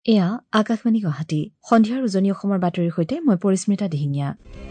এয়া আকাশবাণী গুৱাহাটী সন্ধিয়াৰ উজনি অসমৰ বাতৰিৰ সৈতে মই পৰিস্মিতা দিহিঙীয়া।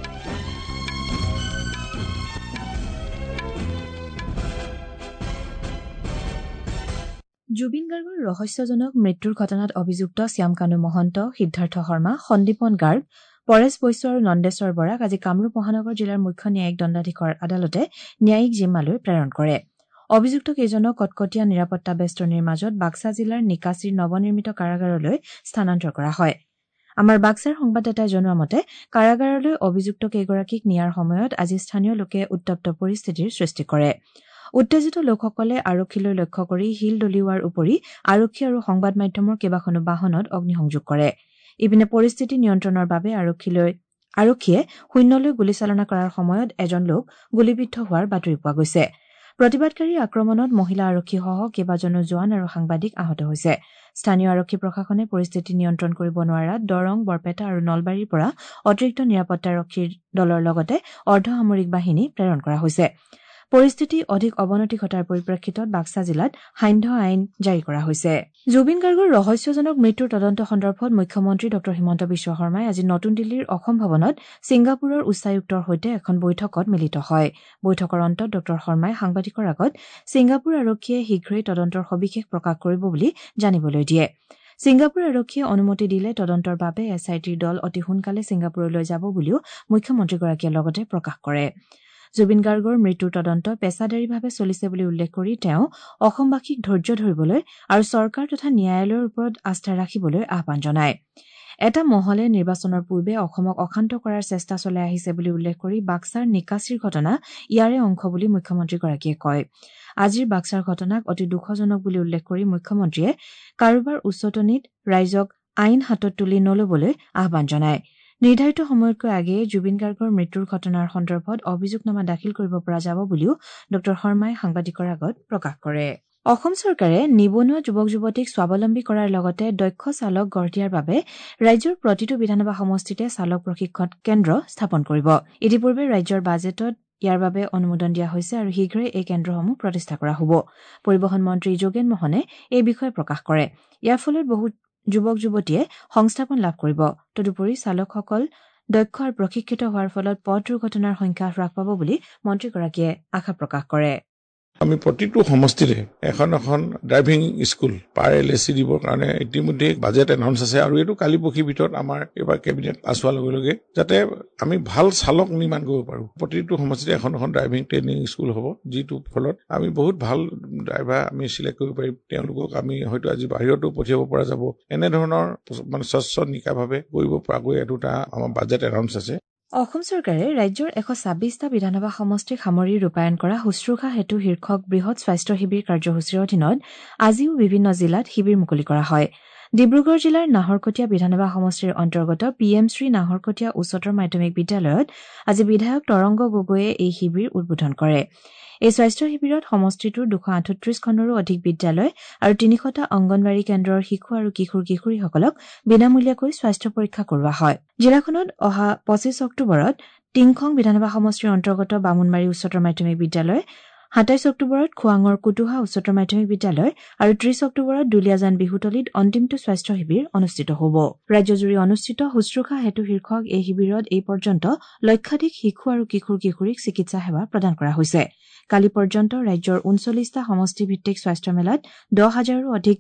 জুবিন গাৰ্গৰ ৰহস্যজনক মৃত্যুৰ ঘটনাত অভিযুক্ত শ্যামকানু মহন্ত, সিদ্ধাৰ্থ শৰ্মা, সন্দীপন গাৰ্গ, পৰেশ বৈশ্য আৰু নন্দেশ্বৰ বৰাক আজি কামৰূপ মহানগৰ জিলাৰ মুখ্য ন্যায়িক দণ্ডাধীশৰ আদালতে ন্যায়িক জিম্মালৈ প্ৰেৰণ কৰে। অভিযুক্ত কেইজনক কটকটীয়া নিৰাপত্তা বেষ্টনীৰ মাজত বাক্সা জিলাৰ নিকাছিৰ নৱনিৰ্মিত কাৰাগাৰলৈ স্থানান্তৰ কৰা হয়। আমাৰ বাক্সাৰ সংবাদদাতাই জনোৱা মতে কাৰাগাৰলৈ অভিযুক্ত কেইগৰাকীক নিয়াৰ সময়ত আজি স্থানীয় লোকে উত্তপ্ত পৰিস্থিতিৰ সৃষ্টি কৰে। উত্তেজিত লোকসকলে আৰক্ষীলৈ লক্ষ্য কৰি শিল দলিওৱাৰ উপৰি আৰক্ষী আৰু সংবাদ মাধ্যমৰ কেইবাখনো বাহনত অগ্নিসংযোগ কৰে। ইপিনে পৰিস্থিতি নিয়ন্ত্ৰণৰ বাবে আৰক্ষীয়ে শূন্যলৈ গুলীচালনা কৰাৰ সময়ত এজন লোক গুলীবিদ্ধ হোৱাৰ বাতৰি পোৱা গৈছে। প্ৰতিবাদকাৰীৰ আক্ৰমণত মহিলা আৰক্ষীসহ কেইবাজনো জোৱান আৰু সাংবাদিক আহত হৈছে। স্থানীয় আৰক্ষী প্ৰশাসনে পৰিস্থিতি নিয়ন্ত্ৰণ কৰিব নোৱাৰাত দৰং, বৰপেটা আৰু নলবাৰীৰ পৰা অতিৰিক্ত নিৰাপত্তাৰক্ষীৰ দলৰ লগতে অৰ্ধসামৰিক বাহিনী প্ৰেৰণ কৰা হৈছে। পৰিস্থিতি অধিক অৱনতি ঘটাৰ পৰিপ্ৰেক্ষিতত বাক্সা জিলাত সান্ধ্য আইন জাৰি কৰা হৈছে। জুবিন গাৰ্গৰ ৰহস্যজনক মৃত্যুৰ তদন্ত সন্দৰ্ভত মুখ্যমন্ত্ৰী ড হিমন্ত বিশ্ব শৰ্মাই আজি নতুন দিল্লীৰ অসম ভৱনত ছিংগাপুৰৰ উচ্চায়ুক্তৰ সৈতে এখন বৈঠকত মিলিত হয়। বৈঠকৰ অন্তত ড শৰ্মাই সাংবাদিকৰ আগত ছিংগাপুৰ আৰক্ষীয়ে শীঘ্ৰেই তদন্তৰ সবিশেষ প্ৰকাশ কৰিব বুলি জানিবলৈ দিয়ে। ছিংগাপুৰ আৰক্ষীয়ে অনুমতি দিলে তদন্তৰ বাবে এছআইটিৰ দল অতি সোনকালে ছিংগাপুৰলৈ যাব বুলিও মুখ্যমন্ত্ৰীগৰাকীয়ে লগতে প্ৰকাশ কৰে। জুবিন গাৰ্গৰ মৃত্যুৰ তদন্ত পেছাদাৰীভাৱে চলিছে বুলি উল্লেখ কৰি তেওঁ অসমবাসীক ধৈৰ্য ধৰিবলৈ আৰু চৰকাৰ তথা ন্যায়ালয়ৰ ওপৰত আস্থা ৰাখিবলৈ আহ্বান জনায়। এটা মহলে নিৰ্বাচনৰ পূৰ্বে অসমক অশান্ত কৰাৰ চেষ্টা চলাই আহিছে বুলি উল্লেখ কৰি বাক্সাৰ নিকাছিৰ ঘটনা ইয়াৰে অংশ বুলি মুখ্যমন্ত্ৰীগৰাকীয়ে কয়। আজিৰ বাক্সাৰ ঘটনাক অতি দুখজনক বুলি উল্লেখ কৰি মুখ্যমন্ত্ৰীয়ে কাৰোবাৰ উচতনিত ৰাইজক আইন হাতত তুলি নলবলৈ আহ্বান জনায়। নিৰ্ধাৰিত সময়তকৈ আগেয়ে জুবিন গাৰ্গৰ মৃত্যুৰ ঘটনাৰ সন্দৰ্ভত অভিযোগনামা দাখিল কৰিব পৰা যাব বুলিও ড শৰ্মাই সাংবাদিকৰ আগত প্ৰকাশ কৰে। অসম চৰকাৰে নিবনুৱা যুৱক-যুৱতীক স্বাৱলম্বী কৰাৰ লগতে দক্ষ চালক গঢ় দিয়াৰ বাবে ৰাজ্যৰ প্ৰতিটো বিধানসভা সমষ্টিতে চালক প্ৰশিক্ষণ কেন্দ্ৰ স্থাপন কৰিব। ইতিপূৰ্বে ৰাজ্যৰ বাজেটত ইয়াৰ বাবে অনুমোদন দিয়া হৈছে আৰু শীঘ্ৰেই এই কেন্দ্ৰসমূহ প্ৰতিষ্ঠা কৰা হ'ব। পৰিবহণ মন্ত্ৰী যোগেন মোহনে এই বিষয়ে প্ৰকাশ কৰে। ইয়াৰ ফলত বহু যুৱক-যুৱতীয়ে সংস্থাপন লাভ কৰিব। তদুপৰি চালকসকল দক্ষ আৰু প্ৰশিক্ষিত হোৱাৰ ফলত পথ দুৰ্ঘটনাৰ সংখ্যা হ্ৰাস পাব বুলি মন্ত্ৰীগৰাকীয়ে আশা প্ৰকাশ কৰে। আমি প্ৰতিটো সমষ্টিৰে এখন ড্ৰাইভিং স্কুল পাৰ LAC দিবৰ কাৰণে ইতিমধ্যে বাজেট এনাউন্স আছে আৰু এইটো কালি পৰহিৰ ভিতৰত আমাৰ এইবাৰ কেবিনেট পাছ হোৱাৰ লগে লগে যাতে আমি ভাল চালক নিৰ্মাণ কৰিব পাৰোঁ। প্ৰতিটো সমষ্টিতে এখন ড্ৰাইভিং ট্ৰেইনিং স্কুল হ'ব, যিটো ফলত আমি বহুত ভাল ড্ৰাইভাৰ আমি চিলেক্ট কৰিব পাৰিম। তেওঁলোকক আমি হয়তো আজি বাহিৰতো পঠিয়াব পৰা যাব। এনেধৰণৰ স্বচ্ছ নিকাভাৱে কৰিব পৰাকৈ এটা আমাৰ বাজেট এনাউন্স আছে। অসম চৰকাৰে ৰাজ্যৰ 126টা বিধানসভা সমষ্টিক সামৰি ৰূপায়ণ কৰা শুশ্ৰূষা সেতু শীৰ্ষক বৃহৎ স্বাস্থ্য শিবিৰ কাৰ্যসূচীৰ অধীনত আজিও বিভিন্ন জিলাত শিবিৰ মুকলি কৰা হয়। ডিব্ৰুগড় জিলাৰ নাহৰকটীয়া বিধানসভা সমষ্টিৰ অন্তৰ্গত PM শ্ৰী নাহৰকটীয়া উচ্চতৰ মাধ্যমিক বিদ্যালয়ত আজি বিধায়ক তৰংগ গগৈয়ে এই শিবিৰ উদ্বোধন কৰে। এই স্বাস্থ্য শিবিৰত সমষ্টিটোৰ 238খনৰো অধিক বিদ্যালয় আৰু 300টা অংগনৱাড়ী কেন্দ্ৰৰ শিশু আৰু কিশোৰ-কিশোৰীসকলক বিনামূলীয়াকৈ স্বাস্থ্য পৰীক্ষা কৰোৱা হয়। জিলাখনত অহা 25 অক্টোবৰত টিংখং বিধানসভা সমষ্টিৰ অন্তৰ্গত বামুণমাৰী উচ্চতৰ মাধ্যমিক বিদ্যালয়, 27 অক্টোবৰত খোৱাঙৰ কুতুহা উচ্চতৰ মাধ্যমিক বিদ্যালয় আৰু 30 অক্টোবৰত দুলীয়াজান বিহুতলীত অন্তিমটো স্বাস্থ্য শিবিৰ অনুষ্ঠিত হ'ব। ৰাজ্যজুৰি অনুষ্ঠিত শুশ্ৰূষা সেতু শীৰ্ষক এই শিবিৰত এই পৰ্যন্ত লক্ষাধিক শিশু আৰু কিশোৰ-কিশোৰীক চিকিৎসা সেৱা প্ৰদান কৰা হৈছে। কালি পৰ্যন্ত ৰাজ্যৰ 39টা সমষ্টি ভিত্তিক স্বাস্থ্য মেলাত 10,000ৰো অধিক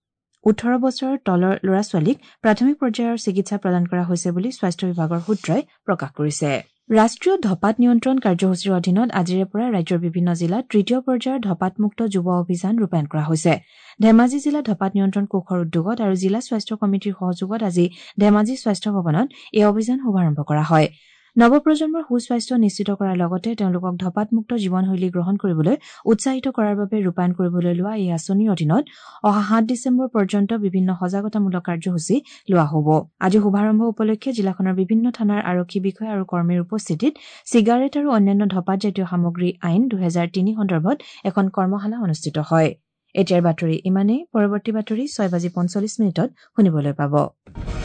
18 বছৰৰ তলৰ ল'ৰা-ছোৱালীক প্ৰাথমিক পৰ্যায়ৰ চিকিৎসা প্ৰদান কৰা হৈছে বুলি স্বাস্থ্য বিভাগৰ সূত্ৰই প্ৰকাশ কৰিছে। ৰাষ্ট্ৰীয় ধঁপাত নিয়ন্ত্ৰণ কাৰ্যসূচীৰ অধীনত আজিৰে পৰা ৰাজ্যৰ বিভিন্ন জিলাত তৃতীয় পৰ্যায়ৰ ধঁপাতমুক্ত যুৱ অভিযান ৰূপায়ণ কৰা হৈছে। ধেমাজি জিলা ধঁপাত নিয়ন্ত্ৰণ কোষৰ উদ্যোগত আৰু জিলা স্বাস্থ্য কমিটিৰ সহযোগত আজি ধেমাজি স্বাস্থ্য ভৱনত এই অভিযান শুভাৰম্ভ কৰা হয়। নৱপ্ৰজন্মৰ সুস্বাস্থ্য নিশ্চিত কৰাৰ লগতে তেওঁলোকক ধঁপাতমুক্ত জীৱনশৈলী গ্ৰহণ কৰিবলৈ উৎসাহিত কৰাৰ বাবে ৰূপায়ণ কৰিবলৈ লোৱা এই আঁচনিৰ অধীনত অহা 7 ডিচেম্বৰ পৰ্যন্ত বিভিন্ন সজাগতামূলক কাৰ্যসূচী লোৱা হ'ব। আজি শুভাৰম্ভ উপলক্ষে জিলাখনৰ বিভিন্ন থানাৰ আৰক্ষী বিষয়া আৰু কৰ্মীৰ উপস্থিতিত চিগাৰেট আৰু অন্যান্য ধঁপাতজাতীয় সামগ্ৰী আইন 2003 সন্দৰ্ভত এখন কৰ্মশালা অনুষ্ঠিত হয়। এতিয়াৰ বাতৰি ইমানেই। পৰৱৰ্তী বাতৰি 6:45 শুনিবলৈ পাব।